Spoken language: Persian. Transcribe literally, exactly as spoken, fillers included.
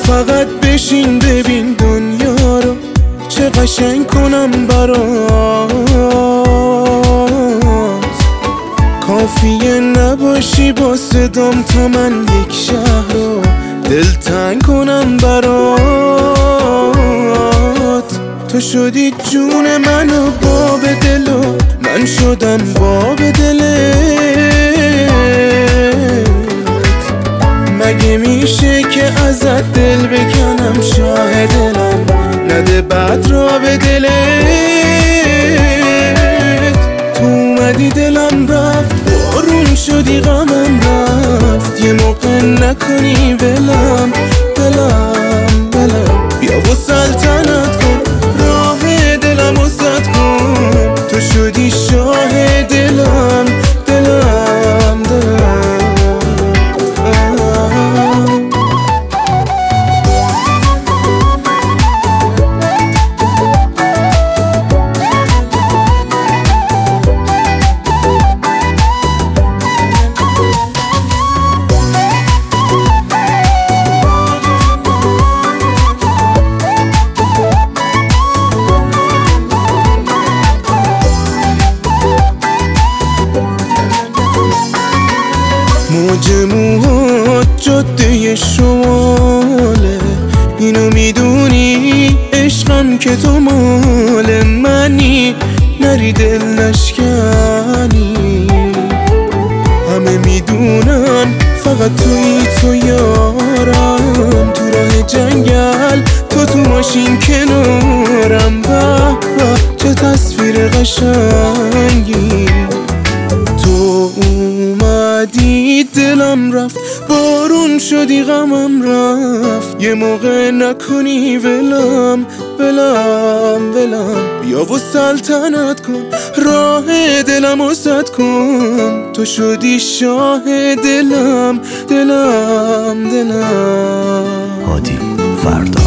فقط بشین ببین دنیا رو چه قشنگ کنم برات. کافیه نباشی با صدام تا من یک شهر رو دلتنگ کنم برات. تو شدی جون من و باب دل و من شدم باب دلت. مگه میشه که ازت دل بکنم شاه دلم نده بعد را به دلت. تو اومدی دلم رفت بارون شدی غمم رفت. یه موقع نکنی ولم ولم ولم بیا و سلطنت کن راه دلم و زد کن. تو شدی شاه دلم دلم دلم. موج موهات جاده شماله اینو میدونی عشقم که تو مال منی نری دل نشکنی. همه میدونن فقط توی تو یارم. تو راه جنگل تو تو ماشین کنارم. به به چه تصویر قشنگی. تو اومدی دلم رفت بارون شدی غمم رفت. یه موقع نکنی ولم ولم ولم بیا و سلطنت کن راه دلم و زد کن. تو شدی شاه دلم دلم دلم. هادی فردا